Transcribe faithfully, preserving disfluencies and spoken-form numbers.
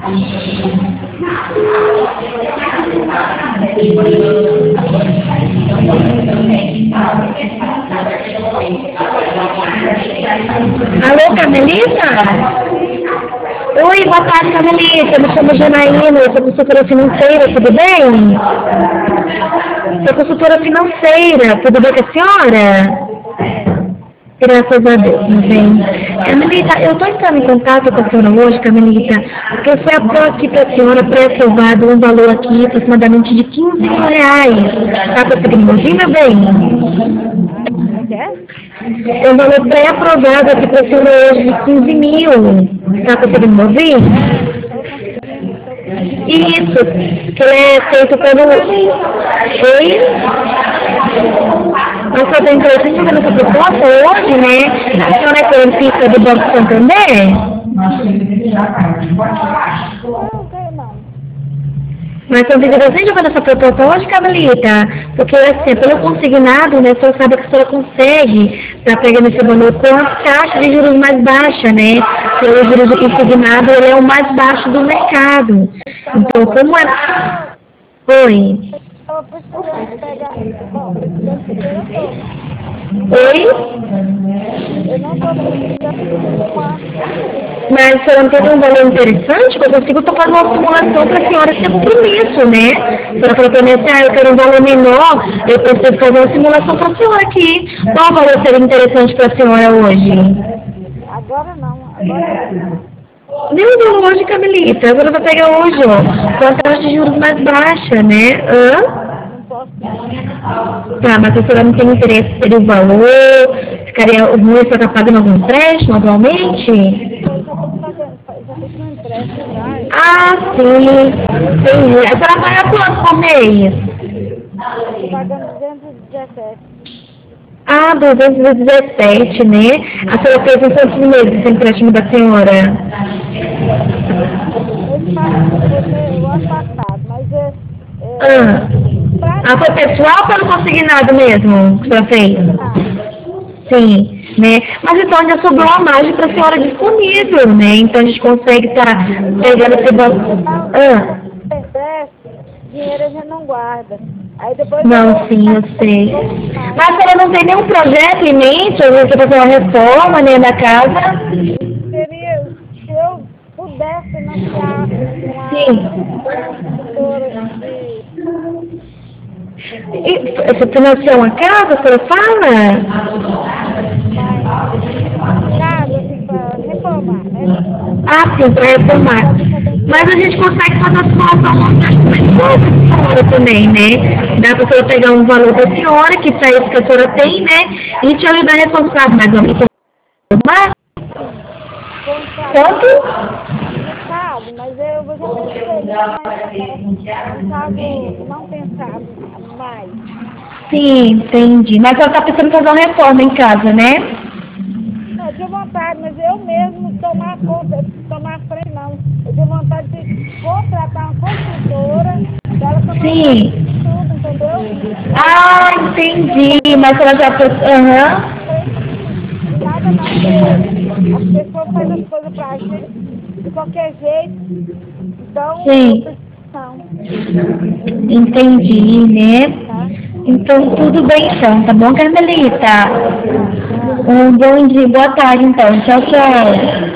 Alô, Carmelita? Oi, boa tarde, Carmelita. Me chamo Janaína, eu sou consultora financeira, tudo bem? Sou consultora financeira, tudo bem com a senhora? Graças a Deus, meu bem. Carmelita, eu estou entrando em contato com a senhora hoje, Carmelita, porque foi aqui para a senhora pré-aprovado um valor aqui aproximadamente de quinze mil reais. Está conseguindo ouvir, meu bem? É um valor pré-aprovado aqui para a senhora hoje de quinze mil. Está conseguindo ouvir? Isso, que é feito pelo... Oi? Nós só tem interesse em fazer essa proposta hoje, né? A senhora é correntista do Banco Santander? Mas estão interessante em fazer essa proposta hoje, Carmelita? Porque, assim, pelo consignado, né, a senhora sabe que a senhora consegue estar pegando esse valor com as taxas de juros mais baixas, né? Porque o juros do consignado, ele é o mais baixo do mercado. Então, como é... Oi? Oi? Mas a senhora não tem um valor interessante? Eu consigo tocar uma simulação para a senhora ter compromisso, né? A senhora falou para mim assim, ah, eu quero um valor menor, eu preciso fazer uma simulação para a senhora aqui. Qual valor seria interessante para a senhora hoje? Agora não, agora não. Não, não, hoje, Carmelita. Agora vai pegar hoje, ó. Com a taxa de juros mais baixa, né? Hã? Tá, mas a senhora não tem interesse pelo valor? Ficaria ruim se ela tá pagando algum empréstimo atualmente? Ah, sim. Entendi. A senhora paga quanto por mês? Pagando duzentos e dezessete. Ah, duzentos e dezessete, né? A senhora fez em quantos meses esse empréstimo da senhora? Ele pagou o ano passado, mas é... Ah. Ah, foi pessoal ou pelo consignado mesmo que a senhora fez? Sim, né? Mas então ainda sobrou uma margem para a senhora disponível, né? Então a gente consegue estar tá pegando esse valor. Ah. Dinheiro a gente não guarda. Aí depois não, eu... sim, eu sei. Mas a senhora não tem nenhum projeto em mente? Às vezes você fazer uma reforma, né, da casa? Seria, se eu pudesse financiar Sim. uma... E você financiou uma casa, a senhora fala? Casa, assim, para reformar, né? Ah, sim, para reformar. Mas a gente consegue fazer a simulação mais também, né? Dá para a senhora pegar um valor da senhora, que para isso que a senhora tem, né? E te ajudar a reformar mais ou menos. Mas... Quanto? Sabe, mas eu vou já pensei, mas não sabe, não pensado mais. Sim, entendi. Mas ela está pensando em fazer uma reforma em casa, né? Não, eu tinha vontade, mas eu mesmo tomar conta, tomar frente não. Eu tinha vontade de contratar uma construtora, dela tomar Sim. tudo, entendeu? Ah, entendi. Mas ela já fez... Aham. Nada não, as pessoas fazem as coisas pra gente de qualquer jeito. Então, sim. Não. Entendi, né? Tá. Então, tudo bem então, tá bom, Carmelita? Um bom dia, boa tarde então. Tchau, tchau.